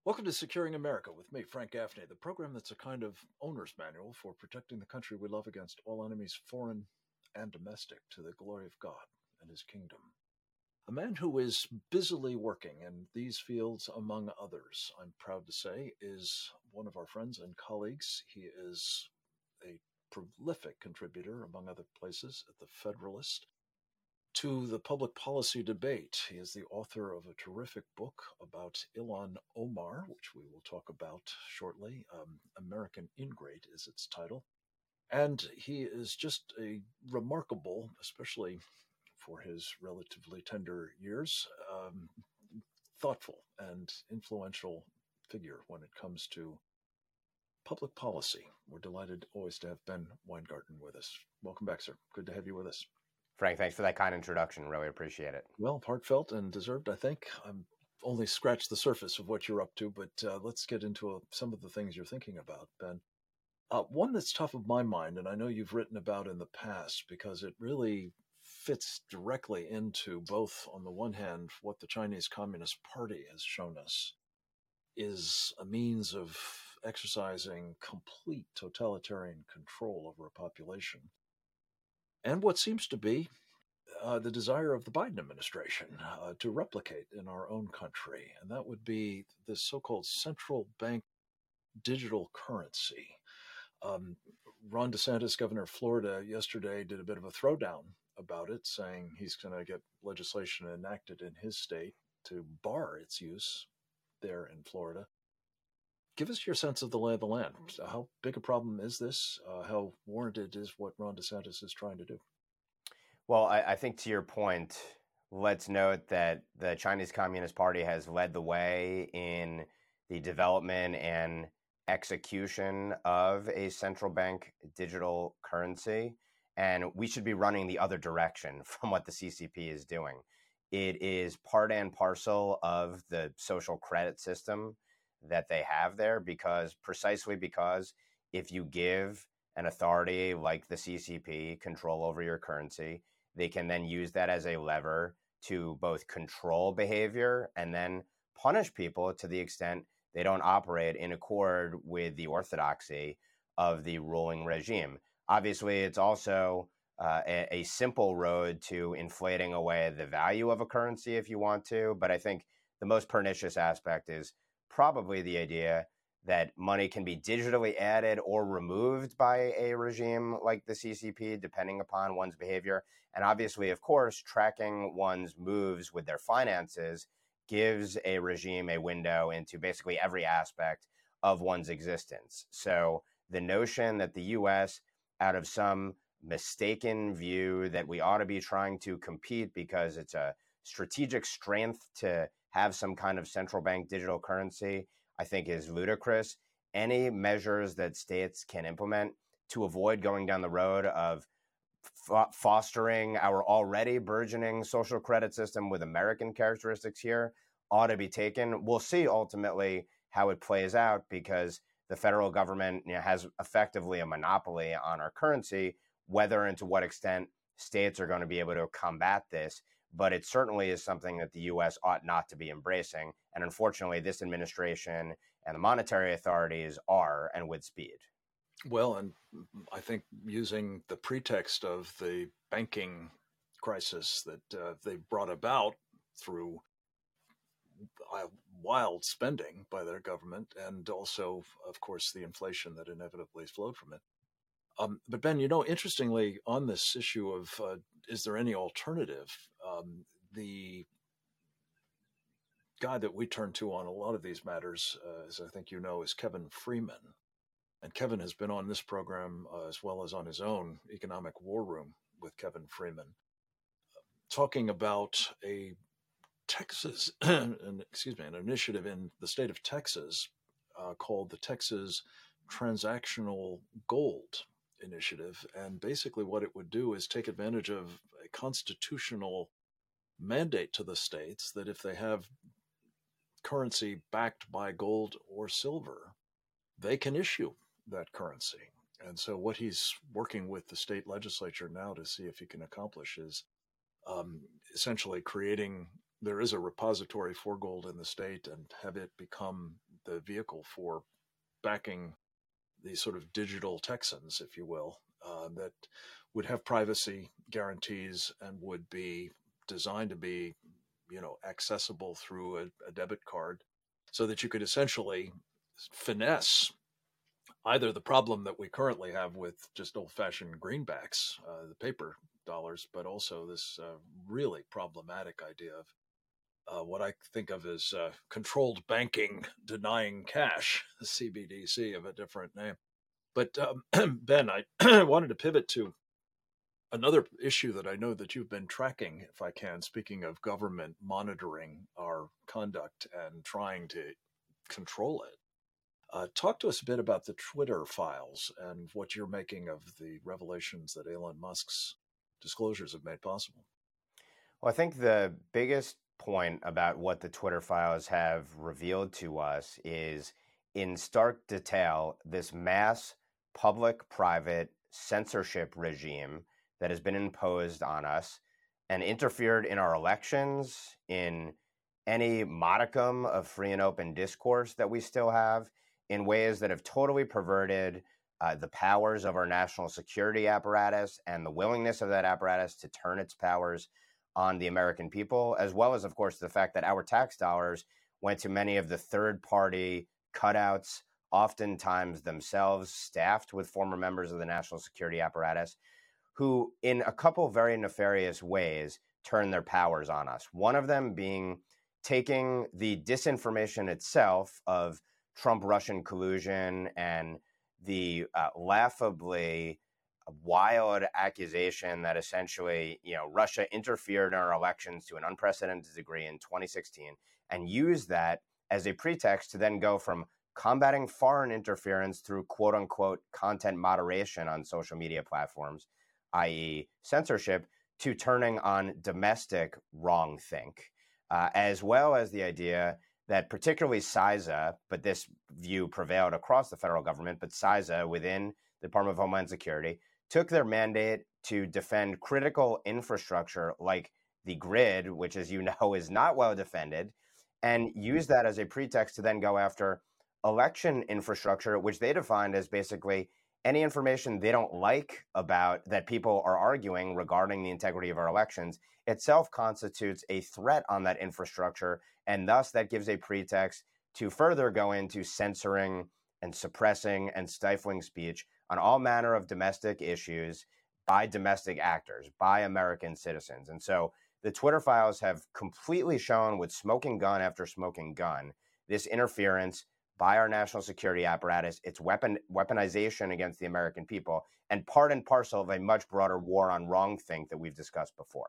Welcome to Securing America with me, Frank Gaffney, the program that's a kind of owner's manual for protecting the country we love against all enemies, foreign and domestic, to the glory of God and his kingdom. A man who is busily working in these fields, among others, I'm proud to say, is one of our friends and colleagues. He is a prolific contributor, among other places, at the Federalist, to the public policy debate. He is the author of a terrific book about Ilhan Omar, which we will talk about shortly. American Ingrate is its title. And he is just a remarkable, especially for his relatively tender years, thoughtful and influential figure when it comes to public policy. We're delighted always to have Ben Weingarten with us. Welcome back, sir. Good to have you with us. Frank, thanks for that kind introduction. Really appreciate it. Well, heartfelt and deserved, I think. I'm only scratched the surface of what you're up to, but let's get into some of the things you're thinking about, Ben. One that's top of my mind, and I know you've written about in the past, because it really fits directly into both, on the one hand, what the Chinese Communist Party has shown us is a means of exercising complete totalitarian control over a population, and what seems to be the desire of the Biden administration to replicate in our own country, and that would be this so-called central bank digital currency. Ron DeSantis, governor of Florida, yesterday did a bit of a throwdown about it, saying he's going to get legislation enacted in his state to bar its use there in Florida. Give us your sense of the lay of the land. How big a problem is this? How warranted is what Ron DeSantis is trying to do? Well, I think to your point, let's note that the Chinese Communist Party has led the way in the development and execution of a central bank digital currency, and we should be running the other direction from what the CCP is doing. It is part and parcel of the social credit system that they have there, precisely because if you give an authority like the CCP control over your currency, they can then use that as a lever to both control behavior and then punish people to the extent they don't operate in accord with the orthodoxy of the ruling regime. Obviously, it's also a simple road to inflating away the value of a currency if you want to. But I think the most pernicious aspect is probably the idea that money can be digitally added or removed by a regime like the CCP, depending upon one's behavior. And obviously, of course, tracking one's moves with their finances gives a regime a window into basically every aspect of one's existence. So the notion that the US, out of some mistaken view that we ought to be trying to compete because it's a strategic strength to have some kind of central bank digital currency, I think is ludicrous. Any measures that states can implement to avoid going down the road of fostering our already burgeoning social credit system with American characteristics here ought to be taken. We'll see ultimately how it plays out, because the federal government has effectively a monopoly on our currency. Whether and to what extent states are going to be able to combat this, but it certainly is something that the U.S. ought not to be embracing. And unfortunately, this administration and the monetary authorities are, and with speed. Well, and I think using the pretext of the banking crisis that they brought about through wild spending by their government, and also, of course, the inflation that inevitably flowed from it. But Ben, interestingly, on this issue of is there any alternative, the guy that we turn to on a lot of these matters, as I think you know, is Kevin Freeman. And Kevin has been on this program as well as on his own Economic War Room with Kevin Freeman, talking about a Texas, an initiative in the state of Texas called the Texas Transactional Gold Initiative. And basically what it would do is take advantage of a constitutional mandate to the states that if they have currency backed by gold or silver, they can issue that currency. And so what he's working with the state legislature now to see if he can accomplish is essentially creating, there is a repository for gold in the state, and have it become the vehicle for backing these sort of digital Texans, if you will, that would have privacy guarantees and would be designed to be, accessible through a debit card, so that you could essentially finesse either the problem that we currently have with just old-fashioned greenbacks, the paper dollars, but also this really problematic idea of what I think of as controlled banking denying cash, CBDC of a different name. But Ben, I wanted to pivot to another issue that I know that you've been tracking, if I can, speaking of government monitoring our conduct and trying to control it. Talk to us a bit about the Twitter files and what you're making of the revelations that Elon Musk's disclosures have made possible. Well, I think the biggest point about what the Twitter files have revealed to us is, in stark detail, this mass public-private censorship regime that has been imposed on us and interfered in our elections, in any modicum of free and open discourse that we still have, in ways that have totally perverted the powers of our national security apparatus and the willingness of that apparatus to turn its powers on the American people, as well as, of course, the fact that our tax dollars went to many of the third-party cutouts, oftentimes themselves staffed with former members of the national security apparatus, who, in a couple very nefarious ways, turned their powers on us. One of them being taking the disinformation itself of Trump-Russian collusion and the laughably wild accusation that essentially, Russia interfered in our elections to an unprecedented degree in 2016, and used that as a pretext to then go from combating foreign interference through quote-unquote content moderation on social media platforms, i.e. censorship, to turning on domestic wrongthink, as well as the idea that particularly CISA, but this view prevailed across the federal government, but CISA within the Department of Homeland Security took their mandate to defend critical infrastructure like the grid, which, as you know, is not well defended, and used that as a pretext to then go after election infrastructure, which they defined as basically any information they don't like about that people are arguing regarding the integrity of our elections itself constitutes a threat on that infrastructure. And thus that gives a pretext to further go into censoring and suppressing and stifling speech on all manner of domestic issues by domestic actors, by American citizens. And so the Twitter files have completely shown with smoking gun after smoking gun this interference by our national security apparatus, its weaponization against the American people, and part and parcel of a much broader war on wrongthink that we've discussed before.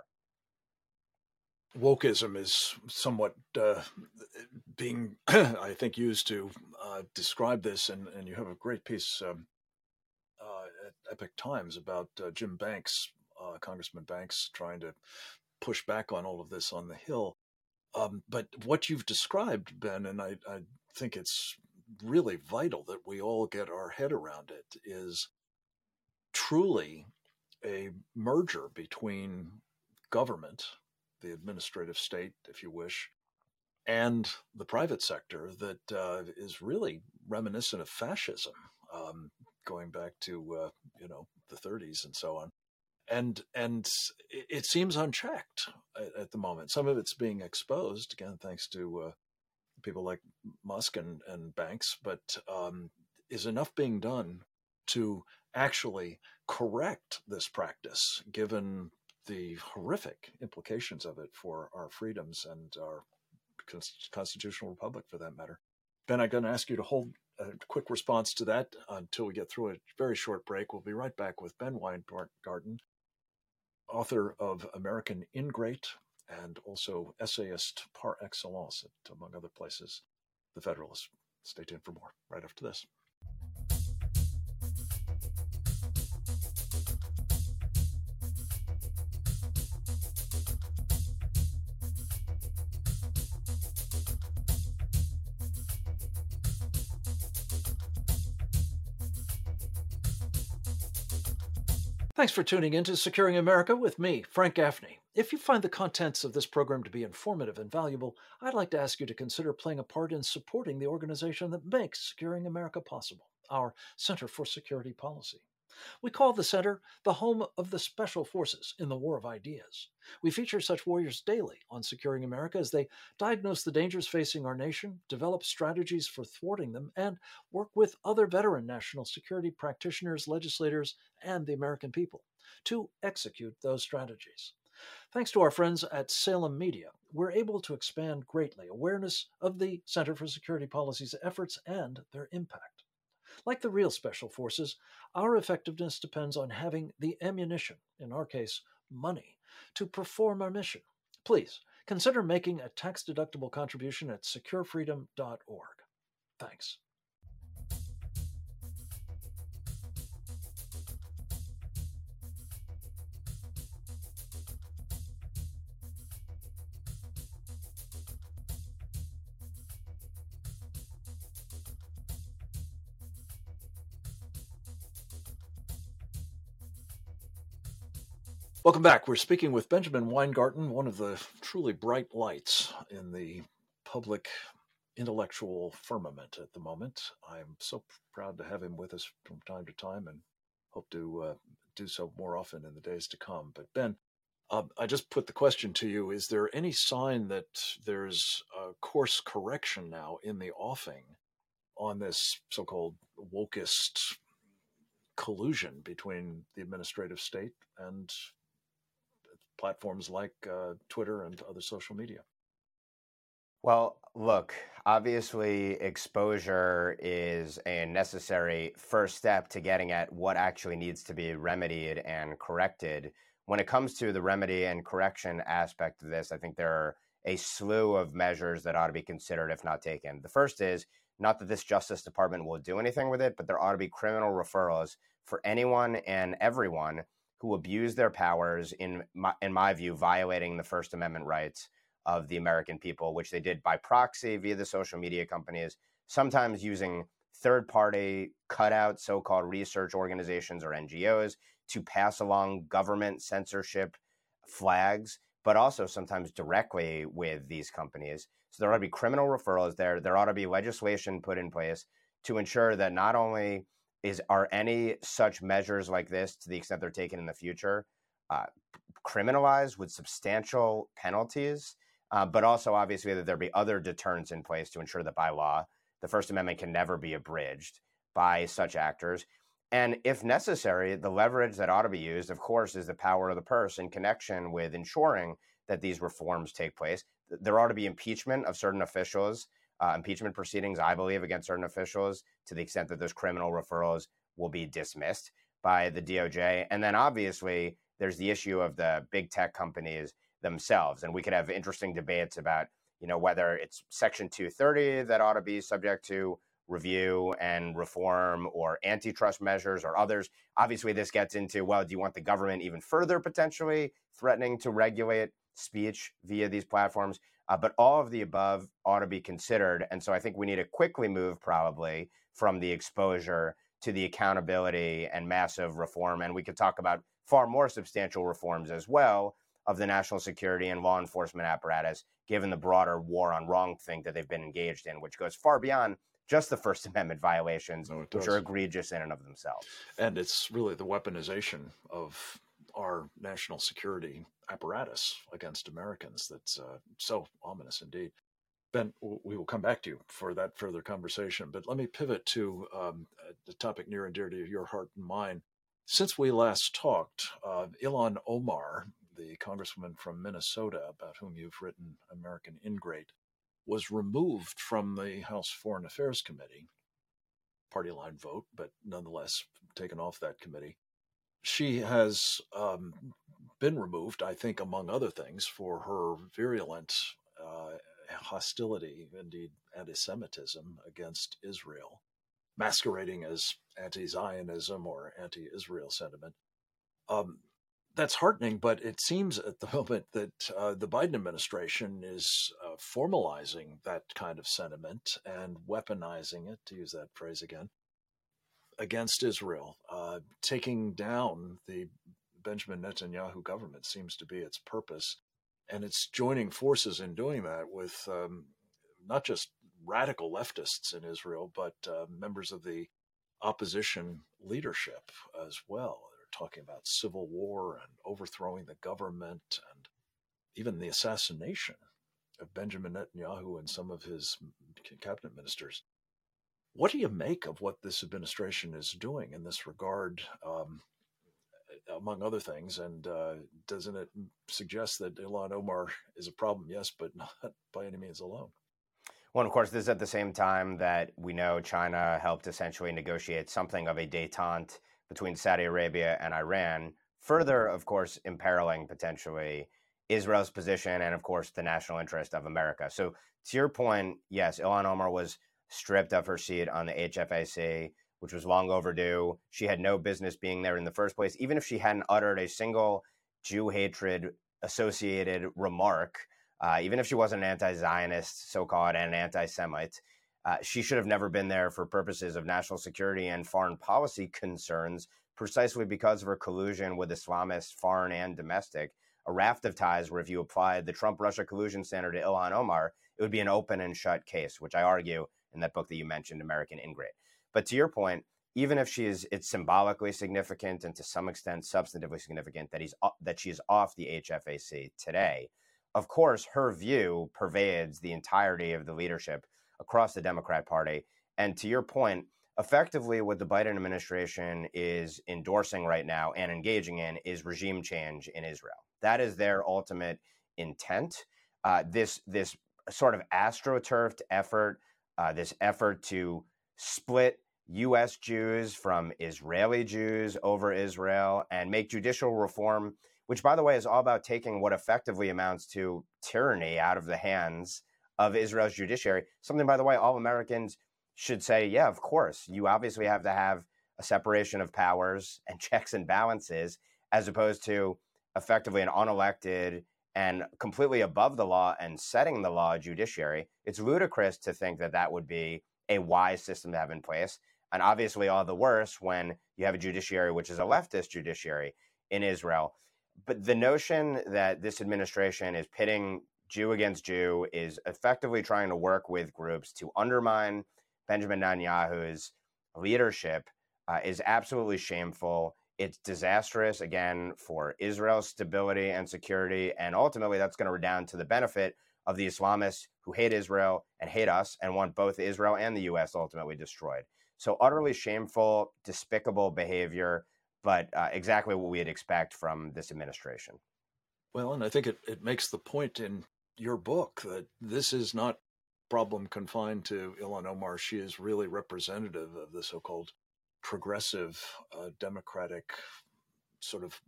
Wokeism is somewhat being, I think, used to describe this, and you have a great piece at Epoch Times about Jim Banks, Congressman Banks, trying to push back on all of this on the Hill. But what you've described, Ben, and I think it's really vital that we all get our head around it, is truly a merger between government, the administrative state, if you wish, and the private sector that is really reminiscent of fascism, going back to the 30s and so on. And it seems unchecked at the moment. Some of it's being exposed, again, thanks to people like Musk and Banks, but is enough being done to actually correct this practice, given the horrific implications of it for our freedoms and our constitutional republic, for that matter? Ben, I'm going to ask you to hold a quick response to that until we get through a very short break. We'll be right back with Ben Weingarten, author of American Ingrate and also essayist par excellence at, among other places, The Federalist. Stay tuned for more right after this. Thanks for tuning in to Securing America with me, Frank Gaffney. If you find the contents of this program to be informative and valuable, I'd like to ask you to consider playing a part in supporting the organization that makes Securing America possible, our Center for Security Policy. We call the center the home of the special forces in the war of ideas. We feature such warriors daily on Securing America as they diagnose the dangers facing our nation, develop strategies for thwarting them, and work with other veteran national security practitioners, legislators, and the American people to execute those strategies. Thanks to our friends at Salem Media, we're able to expand greatly awareness of the Center for Security Policy's efforts and their impact. Like the real special forces, our effectiveness depends on having the ammunition, in our case, money, to perform our mission. Please consider making a tax-deductible contribution at securefreedom.org. Thanks. Welcome back. We're speaking with Benjamin Weingarten, one of the truly bright lights in the public intellectual firmament at the moment. I'm so proud to have him with us from time to time and hope to do so more often in the days to come. But Ben, I just put the question to you. Is there any sign that there's a course correction now in the offing on this so-called wokeist collusion between the administrative state and platforms like Twitter and other social media? Well, look, obviously, exposure is a necessary first step to getting at what actually needs to be remedied and corrected. When it comes to the remedy and correction aspect of this, I think there are a slew of measures that ought to be considered if not taken. The first is not that this Justice Department will do anything with it, but there ought to be criminal referrals for anyone and everyone who abuse their powers, in my view, violating the First Amendment rights of the American people, which they did by proxy via the social media companies, sometimes using third-party cutout so-called research organizations or NGOs to pass along government censorship flags, but also sometimes directly with these companies. So there ought to be criminal referrals there. There ought to be legislation put in place to ensure that not only are any such measures like this, to the extent they're taken in the future, criminalized with substantial penalties, but also obviously that there be other deterrents in place to ensure that by law, the First Amendment can never be abridged by such actors. And if necessary, the leverage that ought to be used, of course, is the power of the purse in connection with ensuring that these reforms take place. There ought to be impeachment of certain officials, impeachment proceedings, I believe, against certain officials to the extent that those criminal referrals will be dismissed by the DOJ. And then obviously there's the issue of the big tech companies themselves. And we could have interesting debates about, whether it's Section 230 that ought to be subject to review and reform, or antitrust measures or others. Obviously, this gets into, well, do you want the government even further potentially threatening to regulate speech via these platforms? But all of the above ought to be considered. And so I think we need to quickly move probably from the exposure to the accountability and massive reform. And we could talk about far more substantial reforms as well of the national security and law enforcement apparatus, given the broader war on wrongthink that they've been engaged in, which goes far beyond just the First Amendment violations, which are egregious in and of themselves. And it's really the weaponization of our national security apparatus against Americans that's so ominous indeed. Ben, we will come back to you for that further conversation, but let me pivot to the topic near and dear to your heart and mind. Since we last talked, Ilhan Omar, the congresswoman from Minnesota, about whom you've written American Ingrate, was removed from the House Foreign Affairs Committee, party line vote, but nonetheless taken off that committee. She has been removed, I think, among other things, for her virulent hostility, indeed anti-Semitism against Israel, masquerading as anti-Zionism or anti-Israel sentiment. That's heartening, but it seems at the moment that the Biden administration is formalizing that kind of sentiment and weaponizing it, to use that phrase again, against Israel. Taking down the Benjamin Netanyahu government seems to be its purpose. And it's joining forces in doing that with not just radical leftists in Israel, but members of the opposition leadership as well. They're talking about civil war and overthrowing the government and even the assassination of Benjamin Netanyahu and some of his cabinet ministers. What do you make of what this administration is doing in this regard, among other things? And doesn't it suggest that Ilhan Omar is a problem? Yes, but not by any means alone. Well, of course, this is at the same time that we know China helped essentially negotiate something of a détente between Saudi Arabia and Iran, further, of course, imperiling potentially Israel's position and, of course, the national interest of America. So to your point, yes, Ilhan Omar was stripped of her seat on the HFAC, which was long overdue. She had no business being there in the first place, even if she hadn't uttered a single Jew hatred associated remark. Even if she wasn't an anti-Zionist, so-called, and an anti-Semite, she should have never been there for purposes of national security and foreign policy concerns, precisely because of her collusion with Islamists, foreign and domestic. A raft of ties where if you applied the Trump-Russia collusion standard to Ilhan Omar, it would be an open and shut case, which I argue in that book that you mentioned, American Ingrate. But to your point, even if it's symbolically significant and to some extent substantively significant that she's off the HFAC today, of course, her view pervades the entirety of the leadership across the Democrat Party. And to your point, effectively what the Biden administration is endorsing right now and engaging in is regime change in Israel. That is their ultimate intent. This sort of astroturfed effort, this effort to split U.S. Jews from Israeli Jews over Israel and make judicial reform, which, by the way, is all about taking what effectively amounts to tyranny out of the hands of Israel's judiciary. Something, by the way, all Americans should say, yeah, of course. You obviously have to have a separation of powers and checks and balances, as opposed to effectively an unelected and completely above the law and setting the law judiciary. It's ludicrous to think that that would be a wise system to have in place. And obviously all the worse when you have a judiciary which is a leftist judiciary in Israel. But the notion that this administration is pitting Jew against Jew, is effectively trying to work with groups to undermine Benjamin Netanyahu's leadership, is absolutely shameful. It's disastrous, again, for Israel's stability and security. And ultimately, that's going to redound to the benefit of the Islamists who hate Israel and hate us and want both Israel and the U.S. ultimately destroyed. So utterly shameful, despicable behavior, but exactly what we'd expect from this administration. Well, and I think it makes the point in your book that this is not a problem confined to Ilhan Omar. She is really representative of the so-called progressive democratic sort of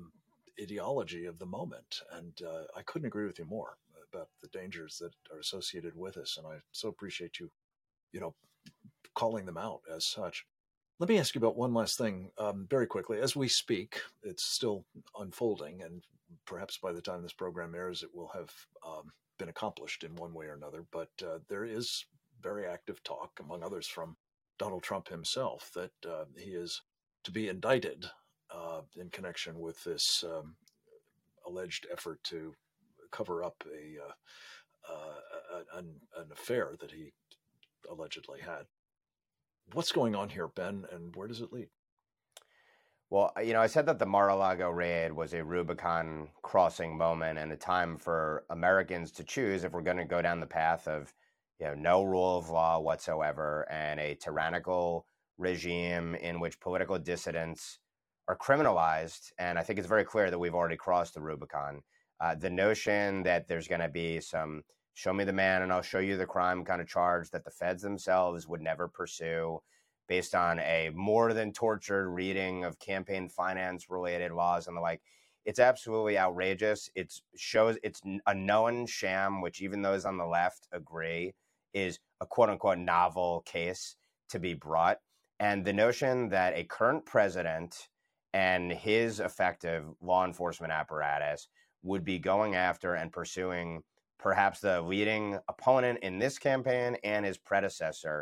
ideology of the moment. And I couldn't agree with you more about the dangers that are associated with this. And I so appreciate you, calling them out as such. Let me ask you about one last thing very quickly. As we speak, it's still unfolding, and perhaps by the time this program airs, it will have been accomplished in one way or another. But there is very active talk, among others, from Donald Trump himself, that he is to be indicted in connection with this alleged effort to cover up an affair that he allegedly had. What's going on here, Ben, and where does it lead? Well, I said that the Mar-a-Lago raid was a Rubicon crossing moment and a time for Americans to choose if we're going to go down the path of, no rule of law whatsoever and a tyrannical regime in which political dissidents are criminalized. And I think it's very clear that we've already crossed the Rubicon. The notion that there's going to be some show me the man and I'll show you the crime kind of charge that the feds themselves would never pursue based on a more than tortured reading of campaign finance related laws and the like. It's absolutely outrageous. It's a known sham, which even those on the left agree is a quote unquote novel case to be brought. And the notion that a current president and his effective law enforcement apparatus would be going after and pursuing perhaps the leading opponent in this campaign and his predecessor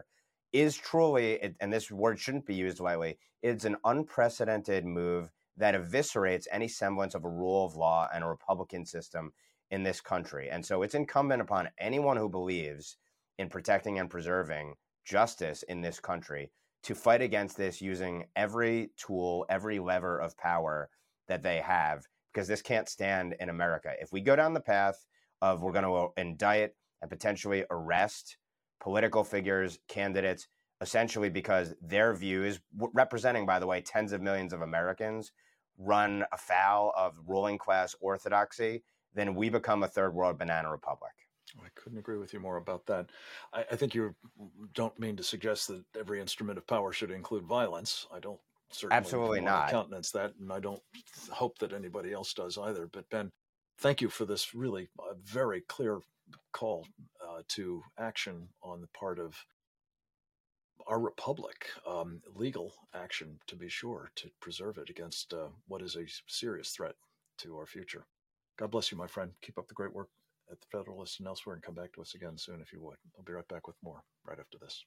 is truly, and this word shouldn't be used lightly, it's an unprecedented move that eviscerates any semblance of a rule of law and a Republican system in this country. And so it's incumbent upon anyone who believes in protecting and preserving justice in this country to fight against this using every tool, every lever of power that they have, because this can't stand in America. If we go down the path of we're going to indict and potentially arrest political figures, candidates, essentially because their views, representing, by the way, tens of millions of Americans, run afoul of ruling class orthodoxy, then we become a third world banana republic. I couldn't agree with you more about that. I think you don't mean to suggest that every instrument of power should include violence. I don't certainly Absolutely not countenance that, and I don't hope that anybody else does either. But Ben, thank you for this really very clear call to action on the part of our republic, legal action to be sure, to preserve it against what is a serious threat to our future. God bless you, my friend. Keep up the great work at the Federalist and elsewhere, and come back to us again soon if you would. I'll be right back with more right after this.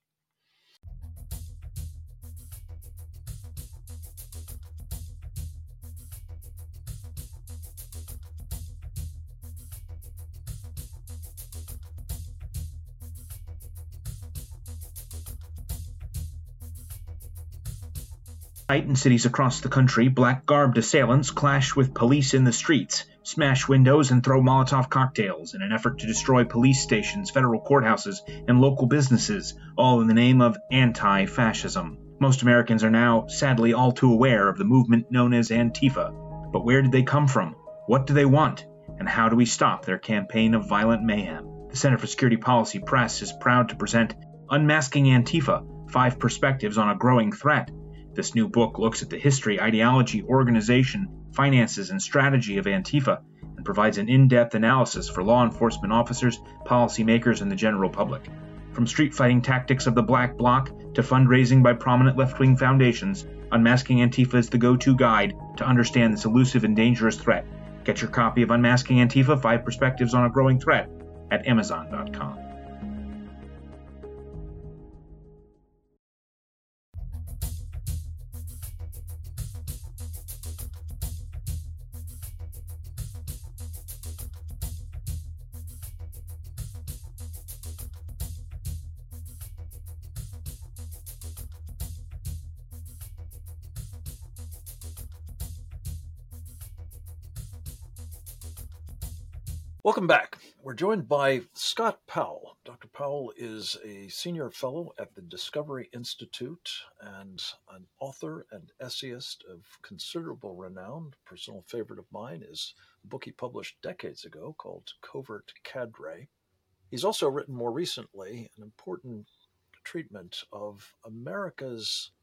In cities across the country, black-garbed assailants clash with police in the streets, smash windows and throw Molotov cocktails in an effort to destroy police stations, federal courthouses, and local businesses, all in the name of anti-fascism. Most Americans are now, sadly, all too aware of the movement known as Antifa. But where did they come from? What do they want? And how do we stop their campaign of violent mayhem? The Center for Security Policy Press is proud to present Unmasking Antifa, 5 Perspectives on a Growing Threat. This new book looks at the history, ideology, organization, finances, and strategy of Antifa and provides an in-depth analysis for law enforcement officers, policymakers, and the general public. From street fighting tactics of the Black Bloc to fundraising by prominent left-wing foundations, Unmasking Antifa is the go-to guide to understand this elusive and dangerous threat. Get your copy of Unmasking Antifa, 5 Perspectives on a Growing Threat at Amazon.com. Welcome back. We're joined by Scott Powell. Dr. Powell is a senior fellow at the Discovery Institute and an author and essayist of considerable renown. A personal favorite of mine is a book he published decades ago called Covert Cadre. He's also written more recently an important treatment of America's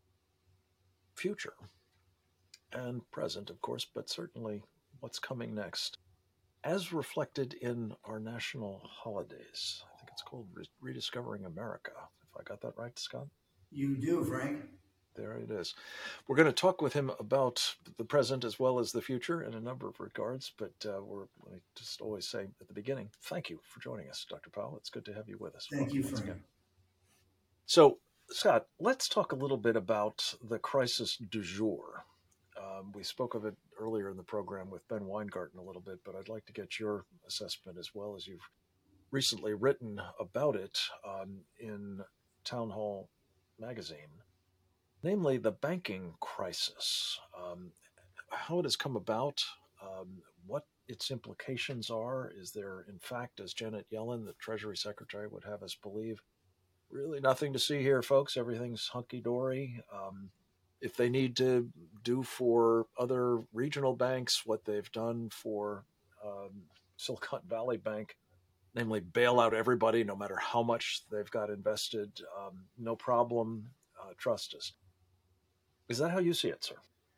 future and present, of course, but certainly what's coming next, as reflected in our national holidays. I think it's called Rediscovering America. If I got that right, Scott? You do, Frank. There it is. We're going to talk with him about the present as well as the future in a number of regards, but I just always say at the beginning, thank you for joining us, Dr. Powell. It's good to have you with us. Thank you, Frank. So, Scott, let's talk a little bit about the crisis du jour. We spoke of it earlier in the program with Ben Weingarten a little bit, but I'd like to get your assessment as well, as you've recently written about it in Town Hall magazine, namely the banking crisis, how it has come about, what its implications are. Is there, in fact, as Janet Yellen, the Treasury Secretary, would have us believe, really nothing to see here, folks, everything's hunky-dory? If they need to do for other regional banks what they've done for Silicon Valley Bank, namely bail out everybody no matter how much they've got invested, no problem, trust us. Is that how you see it, sir?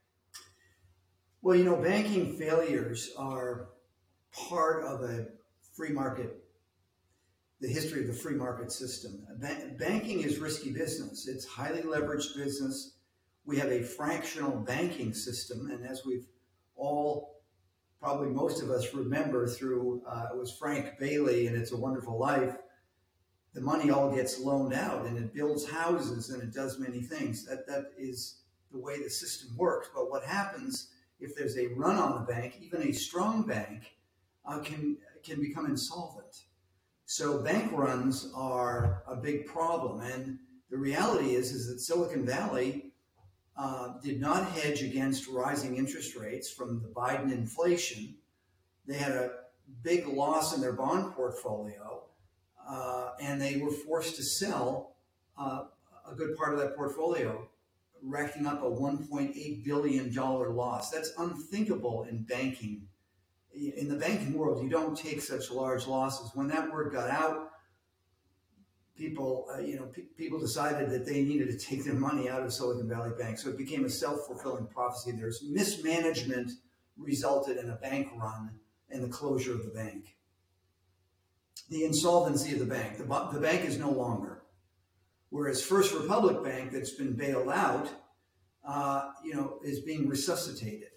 Well, banking failures are part of a free market, the history of the free market system. Banking is risky business. It's highly leveraged business. We have a fractional banking system, and as we've all, probably most of us remember through, it was Frank Bailey and It's a Wonderful Life, the money all gets loaned out, and it builds houses, and it does many things. That is the way the system works. But what happens if there's a run on the bank? Even a strong bank can become insolvent. So bank runs are a big problem, and the reality is that Silicon Valley did not hedge against rising interest rates from the Biden inflation. They had a big loss in their bond portfolio, and they were forced to sell a good part of that portfolio, racking up a $1.8 billion loss. That's unthinkable in banking. In the banking world, you don't take such large losses. When that word got out, people decided that they needed to take their money out of Silicon Valley Bank. So it became a self-fulfilling prophecy. There's mismanagement resulted in a bank run and the closure of the bank. The insolvency of the bank. The bank is no longer. Whereas First Republic Bank, that's been bailed out, is being resuscitated.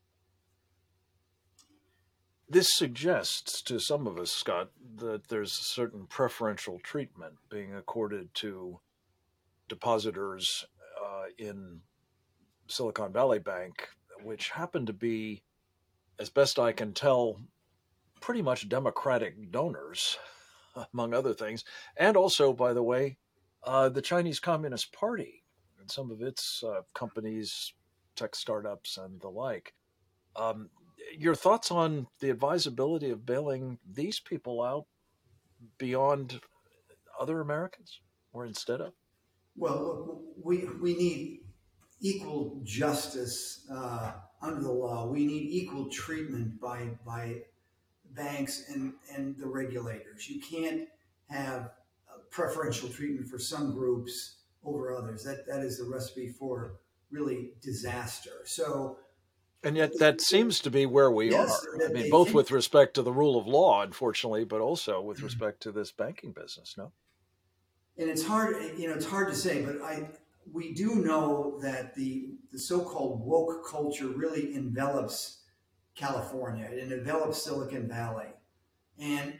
This suggests to some of us, Scott, that there's a certain preferential treatment being accorded to depositors in Silicon Valley Bank, which happen to be, as best I can tell, pretty much Democratic donors, among other things, and also, by the way, the Chinese Communist Party and some of its companies, tech startups, and the like. Your thoughts on the advisability of bailing these people out beyond other Americans, or instead of? Well, we need equal justice under the law. We need equal treatment by banks and the regulators. You can't have preferential treatment for some groups over others. That is the recipe for really disaster. So. And yet that seems to be where we are. I mean, both with respect to the rule of law, unfortunately, but also with respect to this banking business, no? And it's hard to say, but we do know that the so-called woke culture really envelops California. It envelops Silicon Valley. And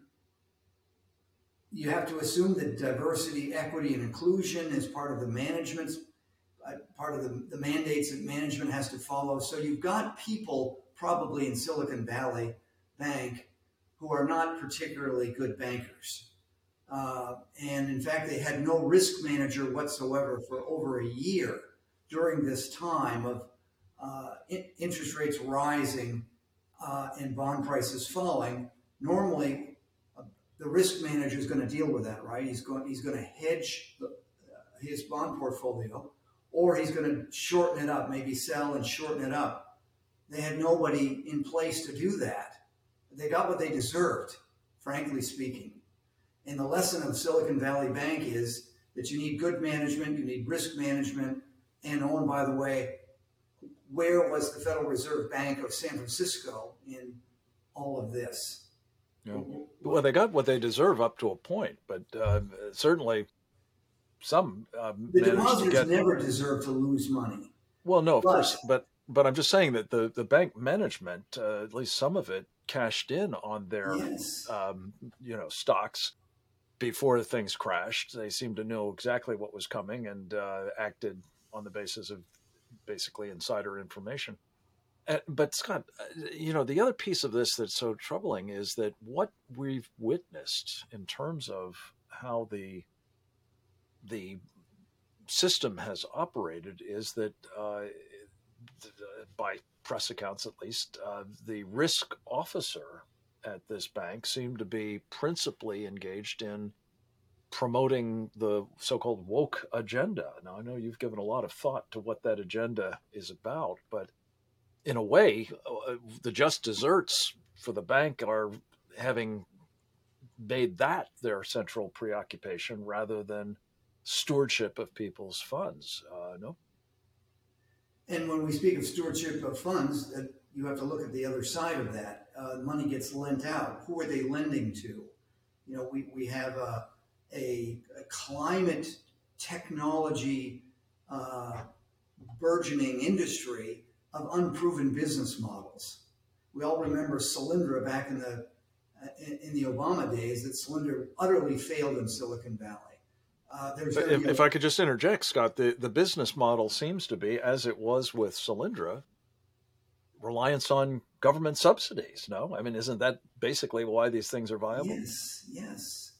you have to assume that diversity, equity, and inclusion is part of the management's part of the mandates that management has to follow. So you've got people probably in Silicon Valley Bank who are not particularly good bankers. And in fact, they had no risk manager whatsoever for over a year during this time of interest rates rising and bond prices falling. Normally, the risk manager is going to deal with that, right? He's going to hedge his bond portfolio, or he's going to shorten it up, maybe sell and shorten it up. They had nobody in place to do that. They got what they deserved, frankly speaking. And the lesson of Silicon Valley Bank is that you need good management, you need risk management, and oh, and by the way, where was the Federal Reserve Bank of San Francisco in all of this? Yeah. Well, they got what they deserve up to a point, but certainly some the depositors never deserve to lose money. Well, no, of course, but I'm just saying that the bank management, at least some of it, cashed in on their stocks before things crashed. They seemed to know exactly what was coming and acted on the basis of basically insider information. But Scott, the other piece of this that's so troubling is that what we've witnessed in terms of how the system has operated is that, by press accounts at least, the risk officer at this bank seemed to be principally engaged in promoting the so-called woke agenda. Now, I know you've given a lot of thought to what that agenda is about, but in a way, the just desserts for the bank are having made that their central preoccupation rather than stewardship of people's funds. No? And when we speak of stewardship of funds, you have to look at the other side of that. Money gets lent out. Who are they lending to? We have a climate technology burgeoning industry of unproven business models. We all remember Solyndra back in the in the Obama days that Solyndra utterly failed in Silicon Valley. If I could just interject, Scott, the business model seems to be, as it was with Solyndra, reliance on government subsidies. No, I mean, isn't that basically why these things are viable? Yes.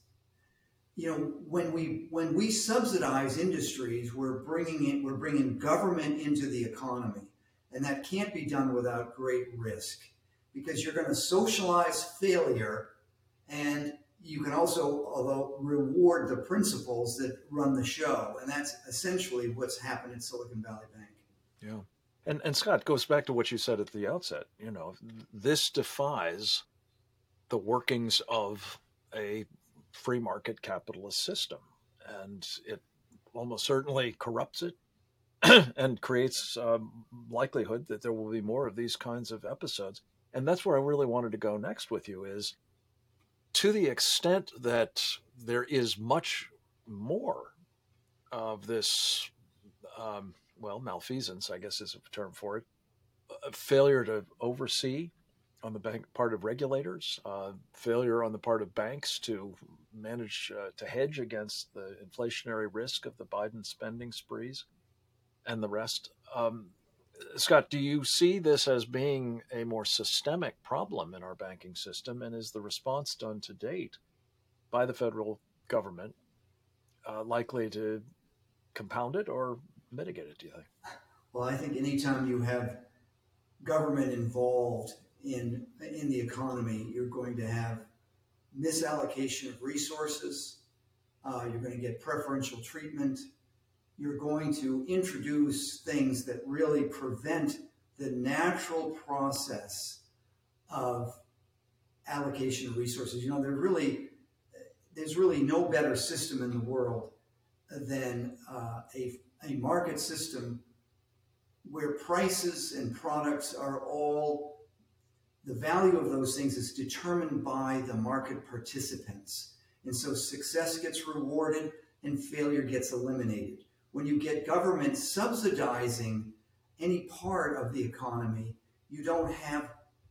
When we subsidize industries, we're bringing government into the economy, and that can't be done without great risk, because you're going to socialize failure, and you can also, although, reward the principals that run the show, and that's essentially what's happened at Silicon Valley Bank. Yeah, and Scott, goes back to what you said at the outset. This defies the workings of a free market capitalist system, and it almost certainly corrupts it and creates likelihood that there will be more of these kinds of episodes. And that's where I really wanted to go next with you, is to the extent that there is much more of this, malfeasance, I guess is a term for it, a failure to oversee on the bank part of regulators, failure on the part of banks to manage to hedge against the inflationary risk of the Biden spending sprees and the rest. Scott, do you see this as being a more systemic problem in our banking system? And is the response done to date by the federal government likely to compound it or mitigate it, do you think? Well, I think anytime you have government involved in the economy, you're going to have misallocation of resources. You're going to get preferential treatment. You're going to introduce things that really prevent the natural process of allocation of resources. There's really no better system in the world than a market system where prices and products are all, the value of those things is determined by the market participants. And so success gets rewarded and failure gets eliminated. When you get government subsidizing any part of the economy, you don't have,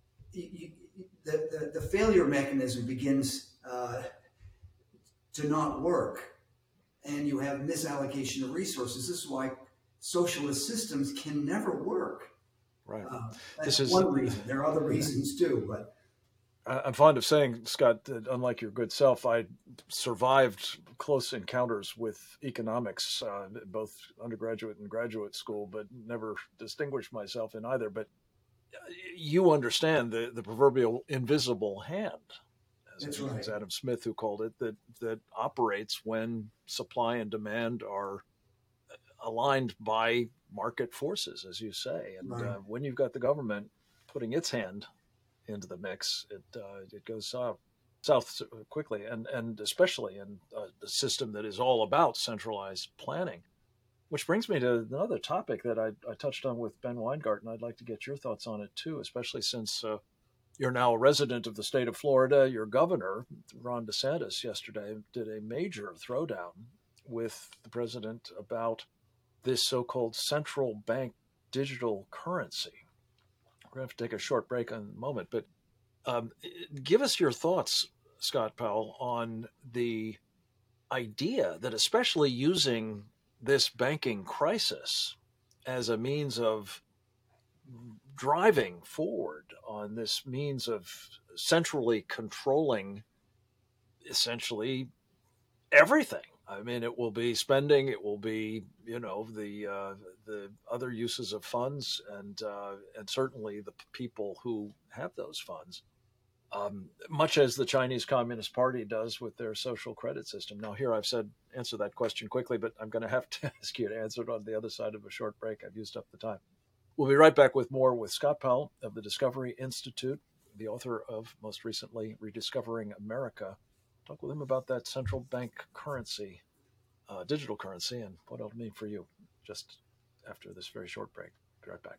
the failure mechanism begins to not work, and you have misallocation of resources. This is why socialist systems can never work. Right. That's one reason. There are other reasons too, but I'm fond of saying, Scott, that unlike your good self, I survived close encounters with economics, both undergraduate and graduate school, but never distinguished myself in either. But you understand the proverbial invisible hand, as Adam Smith, who called it, that operates when supply and demand are aligned by market forces, as you say. And when you've got the government putting its hand into the mix, it goes south quickly, and especially in a system that is all about centralized planning. Which brings me to another topic that I touched on with Ben Weingart, and I'd like to get your thoughts on it too, especially since you're now a resident of the state of Florida. Your governor, Ron DeSantis, yesterday did a major throwdown with the president about this so-called central bank digital currency. We're going to have to take a short break in a moment, but give us your thoughts, Scott Powell, on the idea that especially using this banking crisis as a means of driving forward on this means of centrally controlling essentially everything. I mean, it will be spending, it will be, the other uses of funds, and certainly the people who have those funds, much as the Chinese Communist Party does with their social credit system. Now, here I've said answer that question quickly, but I'm going to have to ask you to answer it on the other side of a short break. I've used up the time. We'll be right back with more with Scott Powell of the Discovery Institute, the author of, most recently, Rediscovering America. Talk with him about that central bank currency, digital currency, and what it'll mean for you just after this very short break. Be right back.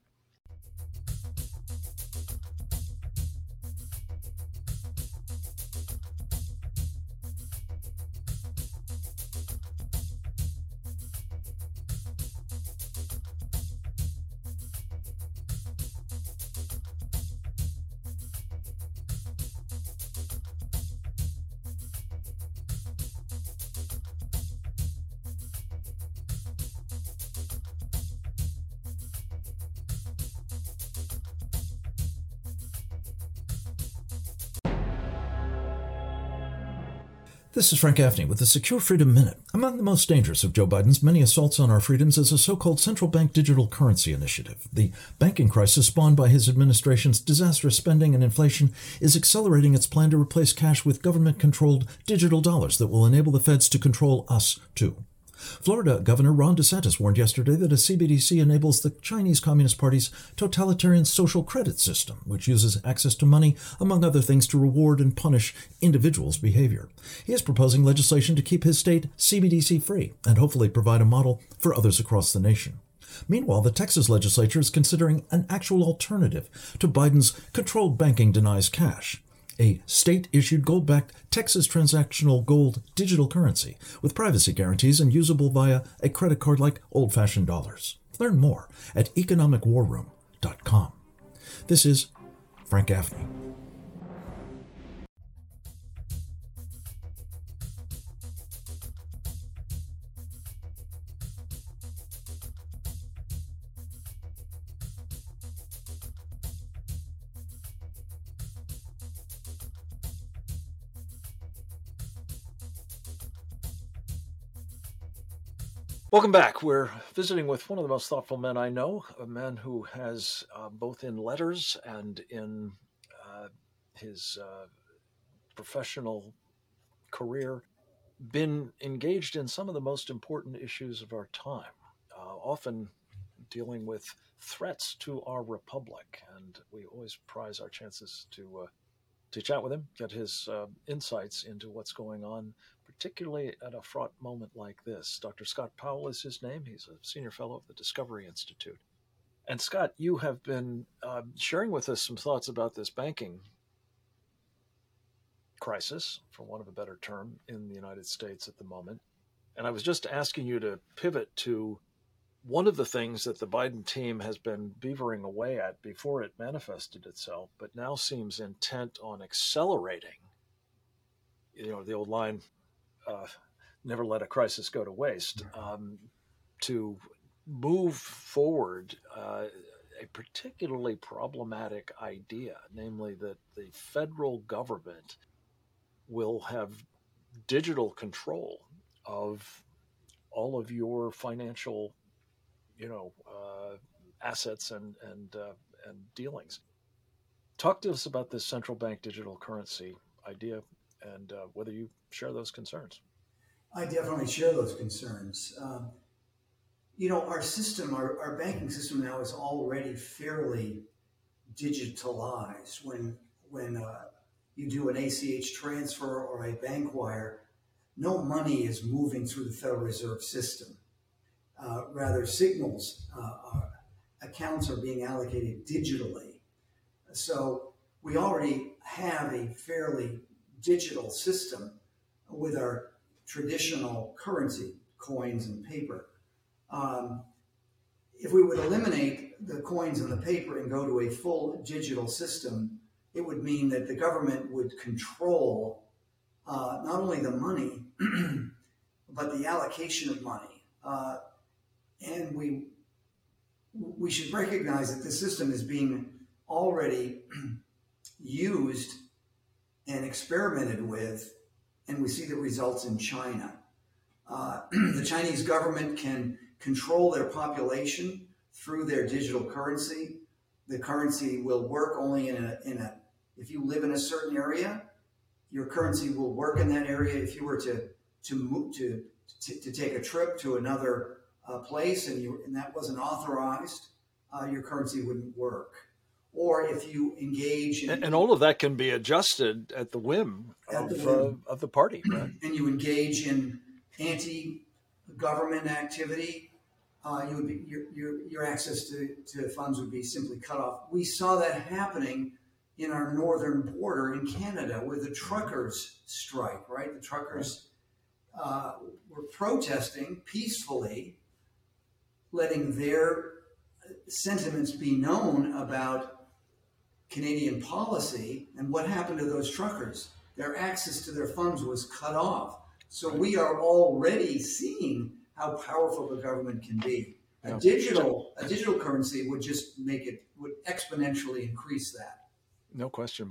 This is Frank Gaffney with the Secure Freedom Minute. Among the most dangerous of Joe Biden's many assaults on our freedoms is a so-called central bank digital currency initiative. The banking crisis spawned by his administration's disastrous spending and inflation is accelerating its plan to replace cash with government-controlled digital dollars that will enable the feds to control us, too. Florida Governor Ron DeSantis warned yesterday that a CBDC enables the Chinese Communist Party's totalitarian social credit system, which uses access to money, among other things, to reward and punish individuals' behavior. He is proposing legislation to keep his state CBDC free and hopefully provide a model for others across the nation. Meanwhile, the Texas legislature is considering an actual alternative to Biden's controlled banking denies cash. A state-issued gold-backed Texas transactional gold digital currency with privacy guarantees and usable via a credit card like old-fashioned dollars. Learn more at economicwarroom.com. This is Frank Gaffney. Welcome back. We're visiting with one of the most thoughtful men I know, a man who has, both in letters and in his professional career, been engaged in some of the most important issues of our time, often dealing with threats to our republic. And we always prize our chances to chat with him, get his insights into what's going on, particularly at a fraught moment like this. Dr. Scott Powell is his name. He's a senior fellow of the Discovery Institute. And Scott, you have been sharing with us some thoughts about this banking crisis, for want of a better term, in the United States at the moment. And I was just asking you to pivot to one of the things that the Biden team has been beavering away at before it manifested itself, but now seems intent on accelerating. You know, the old line, never let a crisis go to waste, to move forward a particularly problematic idea, namely that the federal government will have digital control of all of your financial assets and dealings. Talk to us about this central bank digital currency idea and whether you share those concerns. I definitely share those concerns. Our system, our banking system now is already fairly digitalized. When you do an ACH transfer or a bank wire, no money is moving through the Federal Reserve System. Rather, signals, accounts are being allocated digitally. So we already have a fairly digital system with our traditional currency, coins and paper. If we would eliminate the coins and the paper and go to a full digital system, it would mean that the government would control not only the money, but the allocation of money. And we should recognize that the system is being already used and experimented with, and we see the results in China. The Chinese government can control their population through their digital currency. The currency will work only if you live in a certain area, your currency will work in that area. If you were to move to take a trip to another place and that wasn't authorized, your currency wouldn't work. Or if you engage in... And all of that can be adjusted at the whim of the party, right? And you engage in anti-government activity, your access to funds would be simply cut off. We saw that happening in our northern border in Canada with the truckers' strike, right? The truckers were protesting peacefully, letting their sentiments be known about Canadian policy. And what happened to those truckers? Their access to their funds was cut off. So we are already seeing how powerful the government can be. A digital currency would exponentially increase that. No question about it.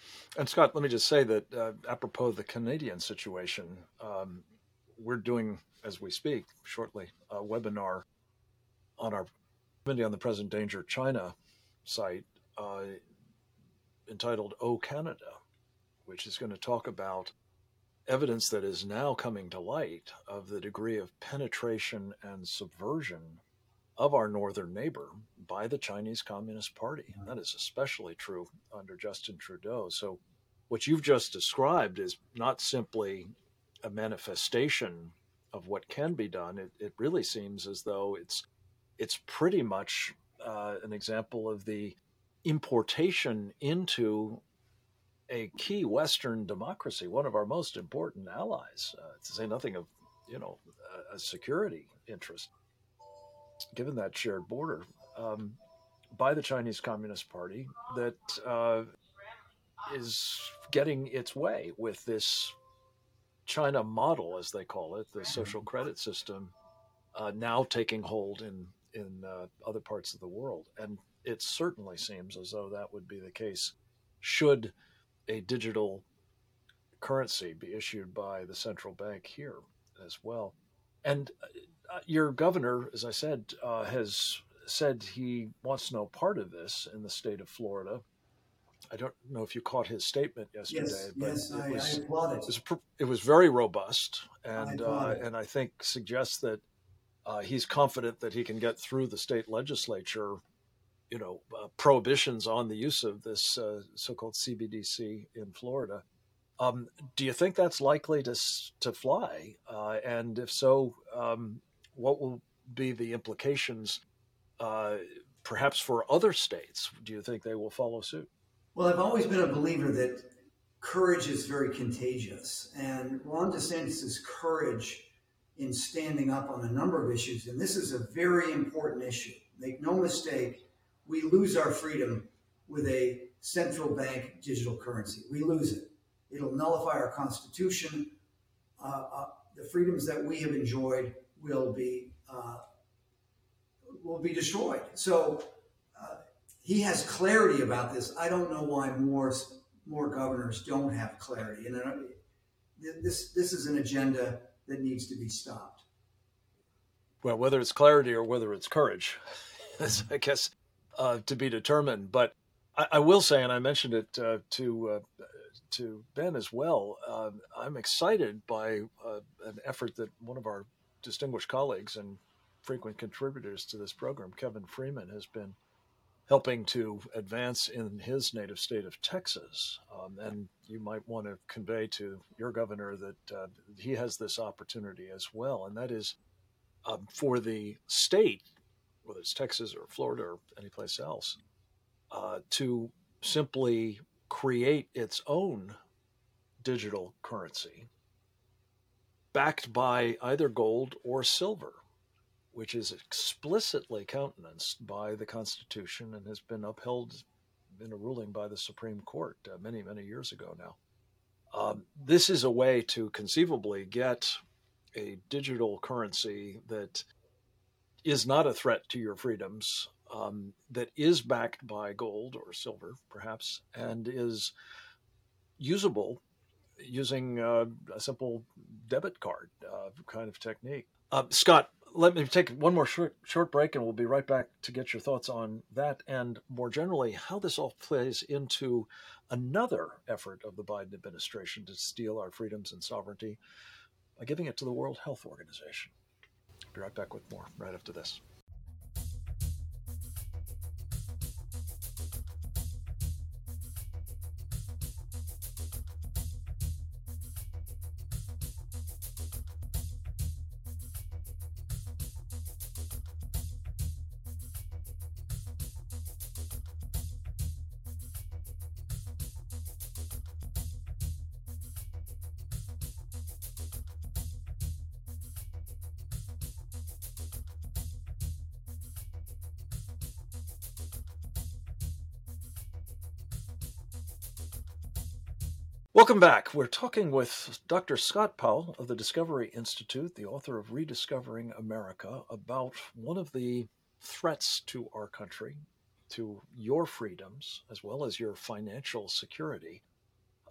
And Scott, let me just say that apropos of the Canadian situation, we're doing, as we speak, shortly, a webinar on our Committee on the Present Danger China site entitled "Oh Canada," which is going to talk about evidence that is now coming to light of the degree of penetration and subversion of our northern neighbor by the Chinese Communist Party. And that is especially true under Justin Trudeau. So what you've just described is not simply a manifestation of what can be done. It really seems as though it's pretty much an example of the importation into a key Western democracy, one of our most important allies, to say nothing of, a security interest, given that shared border, by the Chinese Communist Party that is getting its way with this China model, as they call it, the social credit system, now taking hold in other parts of the world. And it certainly seems as though that would be the case should a digital currency be issued by the central bank here as well. And your governor, as I said, has said he wants no part of this in the state of Florida. I don't know if you caught his statement yesterday, but I applaud it. It was very robust, and I think suggests that he's confident that he can get through the state legislature, prohibitions on the use of this so-called CBDC in Florida. Do you think that's likely to fly? And if so, what will be the implications, perhaps for other states? Do you think they will follow suit? Well, I've always been a believer that courage is very contagious. And Ron DeSantis' courage in standing up on a number of issues, and this is a very important issue. Make no mistake, we lose our freedom with a central bank digital currency. We lose it. It'll nullify our Constitution. The freedoms that we have enjoyed will be destroyed. So he has clarity about this. I don't know why more governors don't have clarity. And this is an agenda that needs to be stopped. Well, whether it's clarity or whether it's courage, is, I guess, to be determined. But I will say, and I mentioned it to Ben as well, I'm excited by an effort that one of our distinguished colleagues and frequent contributors to this program, Kevin Freeman, has been helping to advance in his native state of Texas. And you might want to convey to your governor that he has this opportunity as well. And that is for the state, whether it's Texas or Florida or anyplace else, to simply create its own digital currency backed by either gold or silver, which is explicitly countenanced by the Constitution and has been upheld in a ruling by the Supreme Court many, many years ago now. This is a way to conceivably get a digital currency that is not a threat to your freedoms, that is backed by gold or silver, perhaps, and is usable using a simple debit card kind of technique. Scott, let me take one more short break, and we'll be right back to get your thoughts on that and more generally how this all plays into another effort of the Biden administration to steal our freedoms and sovereignty by giving it to the World Health Organization. Be right back with more right after this. Welcome back. We're talking with Dr. Scott Powell of the Discovery Institute, the author of Rediscovering America, about one of the threats to our country, to your freedoms, as well as your financial security,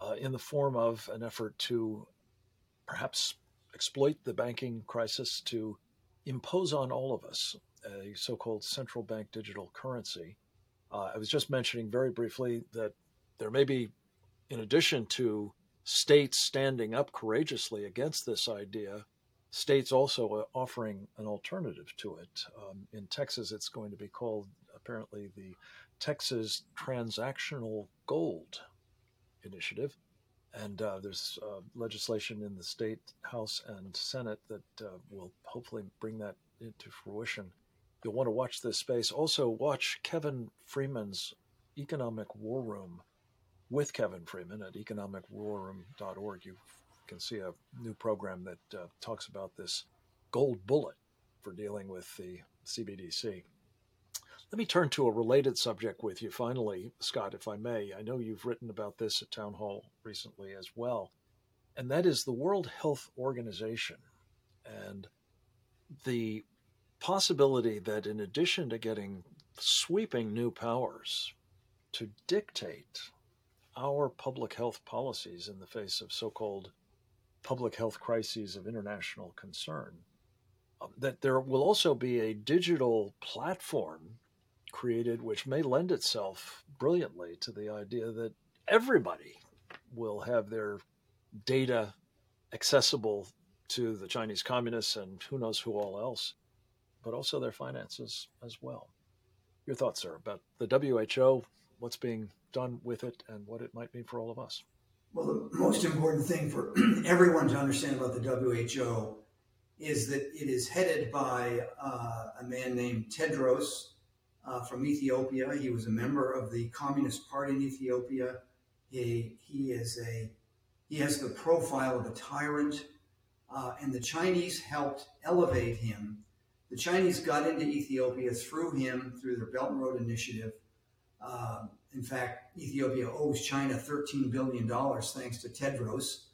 in the form of an effort to perhaps exploit the banking crisis to impose on all of us a so-called central bank digital currency. I was just mentioning very briefly that there may be, in addition to states standing up courageously against this idea, states also offering an alternative to it. In Texas, it's going to be called, apparently, the Texas Transactional Gold Initiative. And there's legislation in the state House and Senate that will hopefully bring that into fruition. You'll want to watch this space. Also, watch Kevin Freeman's Economic War Room with Kevin Freeman at economicwarroom.org. You can see a new program that talks about this gold bullet for dealing with the CBDC. Let me turn to a related subject with you finally, Scott, if I may. I know you've written about this at Town Hall recently as well, and that is the World Health Organization and the possibility that in addition to getting sweeping new powers to dictate our public health policies in the face of so-called public health crises of international concern, that there will also be a digital platform created which may lend itself brilliantly to the idea that everybody will have their data accessible to the Chinese communists and who knows who all else, but also their finances as well. Your thoughts, sir, about the WHO, what's being done with it, and what it might mean for all of us? Well, the most important thing for everyone to understand about the WHO is that it is headed by a man named Tedros from Ethiopia. He was a member of the Communist Party in Ethiopia. He has the profile of a tyrant, and the Chinese helped elevate him. The Chinese got into Ethiopia through him, through their Belt and Road Initiative. In fact, Ethiopia owes China $13 billion thanks to Tedros.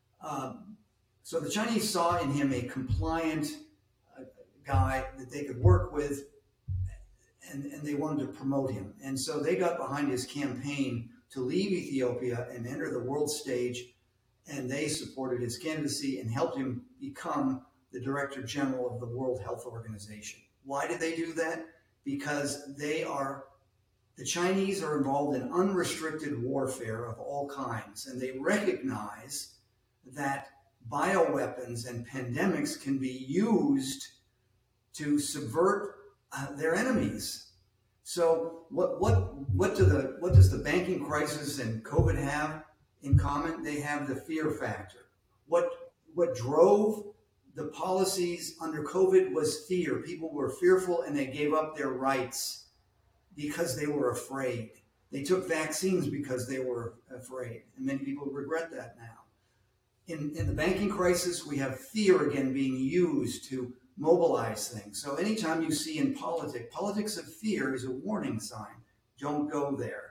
So the Chinese saw in him a compliant guy that they could work with, and they wanted to promote him. And so they got behind his campaign to leave Ethiopia and enter the world stage, and they supported his candidacy and helped him become the Director General of the World Health Organization. Why did they do that? Because the Chinese are involved in unrestricted warfare of all kinds, and they recognize that bioweapons and pandemics can be used to subvert their enemies. So what does the banking crisis and COVID have in common? They have the fear factor. What drove the policies under COVID was fear. People were fearful and they gave up their rights because they were afraid. They took vaccines because they were afraid, and many people regret that now. In the banking crisis, we have fear again being used to mobilize things. So anytime you see in politics of fear is a warning sign. Don't go there.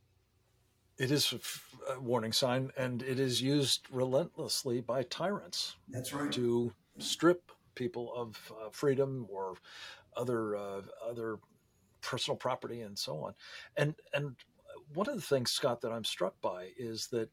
It is a warning sign, and it is used relentlessly by tyrants. That's right. To strip people of freedom or other personal property and so on. And one of the things, Scott, that I'm struck by is that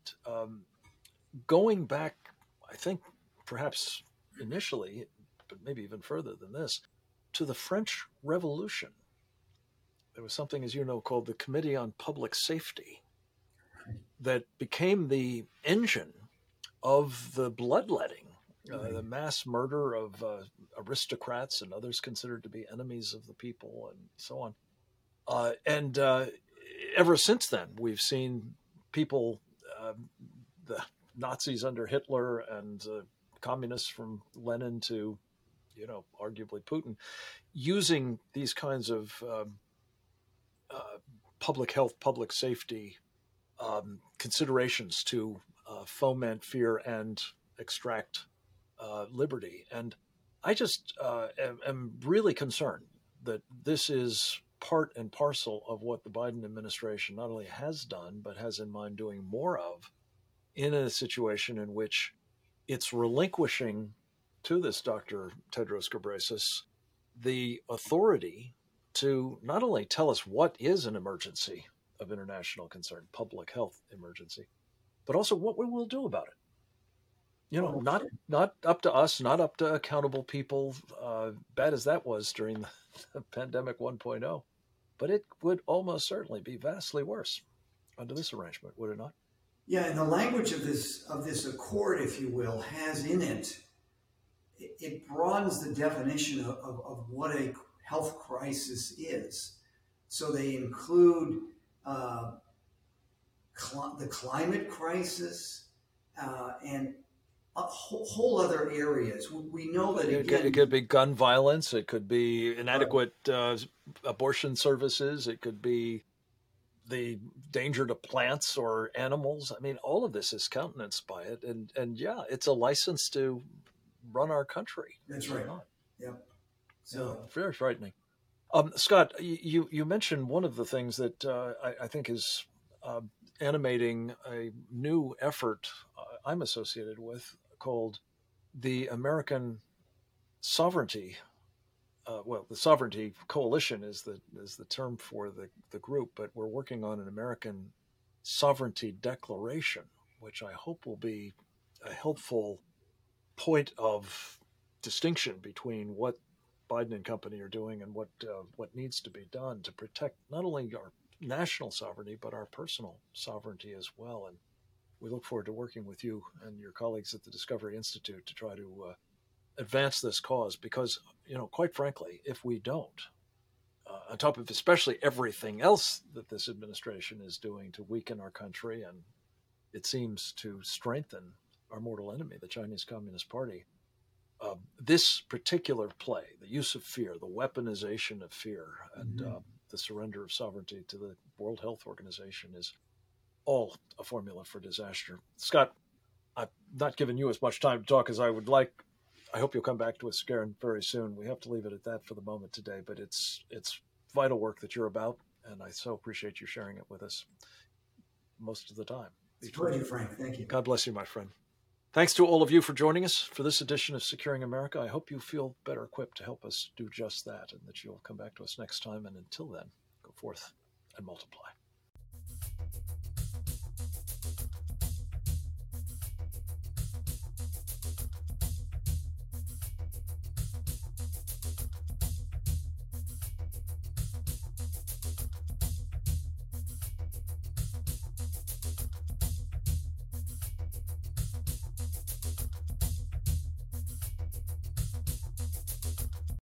going back, I think perhaps initially, but maybe even further than this, to the French Revolution, there was something, as you know, called the Committee on Public Safety that became the engine of the bloodletting, the mass murder of aristocrats and others considered to be enemies of the people and so on. And ever since then, we've seen people, the Nazis under Hitler and communists from Lenin to, arguably Putin, using these kinds of public health, public safety considerations to foment fear and extract liberty. And I just am really concerned that this is part and parcel of what the Biden administration not only has done, but has in mind doing more of in a situation in which it's relinquishing to this Dr. Tedros Ghebreyesus the authority to not only tell us what is an emergency of international concern, public health emergency, but also what we will do about it. You know, Oh, not sure. not up to us, not up to accountable people, bad as that was during the pandemic 1.0, but it would almost certainly be vastly worse under this arrangement, would it not? Yeah, and the language of this accord, if you will, has in it, it broadens the definition of what a health crisis is. So they include the climate crisis and a whole other areas. We know that It could be gun violence. It could be right, inadequate abortion services. It could be the danger to plants or animals. I mean, all of this is countenanced by it, and yeah, it's a license to run our country. that's Why right. not? Yep. Yeah, So very frightening. Scott, you mentioned one of the things that I think is uh, animating a new effort I'm associated with called the American Sovereignty. Well, the Sovereignty Coalition is the term for the group, but we're working on an American Sovereignty Declaration, which I hope will be a helpful point of distinction between what Biden and company are doing and what needs to be done to protect not only our national sovereignty but our personal sovereignty as well. And we look forward to working with you and your colleagues at the Discovery Institute to try to advance this cause, because, quite frankly, if we don't, on top of especially everything else that this administration is doing to weaken our country and it seems to strengthen our mortal enemy, the Chinese Communist Party, this particular play, the use of fear, the weaponization of fear, and the surrender of sovereignty to the World Health Organization is all a formula for disaster. Scott, I've not given you as much time to talk as I would like. I hope you'll come back to us again very soon. We have to leave it at that for the moment today, but it's vital work that you're about, and I so appreciate you sharing it with us most of the time. it's a pleasure, Frank. Thank you. God bless you, my friend. Thanks to all of you for joining us for this edition of Securing America. I hope you feel better equipped to help us do just that, and that you'll come back to us next time. And until then, go forth and multiply.